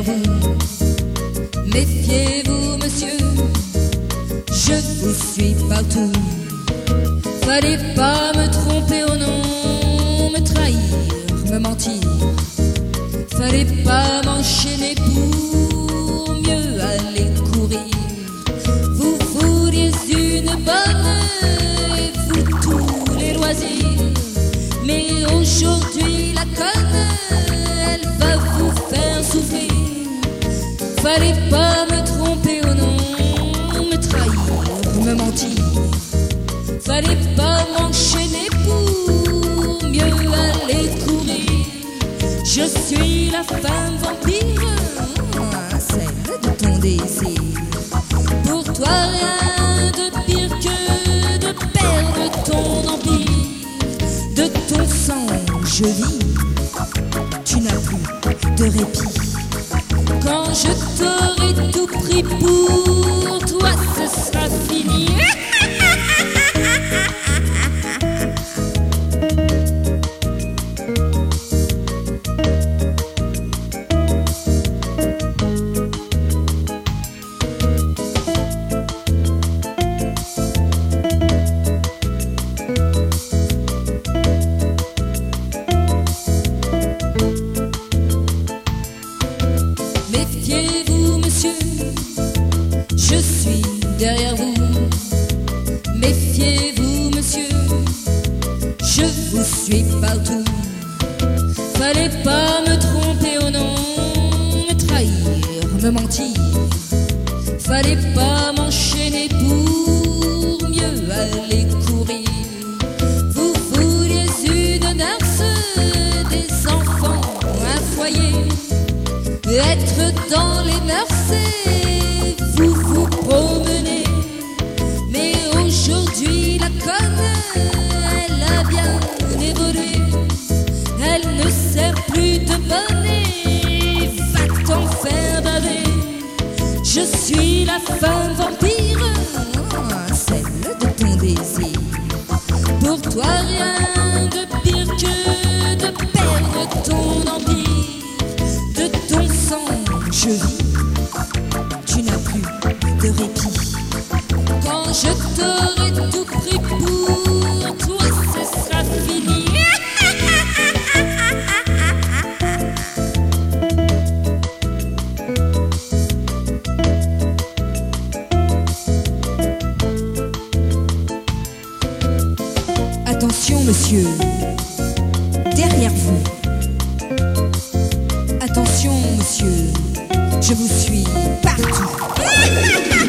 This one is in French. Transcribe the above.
derrière vous. Méfiez-vous, monsieur, je vous suis partout. Fallait pas me tromper au nom, me trahir, me mentir. Fallait pas m'enchaîner pour mieux aller courir. Vous vouliez une bonne et vous tous les loisirs. Mais aujourd'hui la conne, elle va vous faire souffrir. Fallait pas me tromper au nom, me trahir, me mentir. Fallait pas m'enchaîner pour mieux aller courir. Je suis la femme vampire, celle de ton désir. Pour toi rien de pire que de perdre ton empire. De ton sang je vis, tu n'as plus de répit. Quand je t'aurai tout pris pour toi, ce sera fini. Méfiez-vous, monsieur, je suis derrière vous. Méfiez-vous, monsieur, je vous suis partout. Fallait pas me tromper au nom, me trahir, me mentir. Fallait pas m'enchaîner pour mieux aller courir. Vous vouliez une nurse, des enfants, un foyer. Être dans les mœurs et vous vous promenez. Mais aujourd'hui la conne, elle a bien évolué. Elle ne sert plus de monnaie, va t'en faire baver. Je suis la femme vampire, celle de ton désir. Pour toi rien de pire que de perdre ton empire. De ton sang je vis, tu n'as plus de répit. Quand je t'aurai tout pris pour toi, ce sera fini. Attention monsieur, derrière vous. Attention monsieur, je vous suis partout.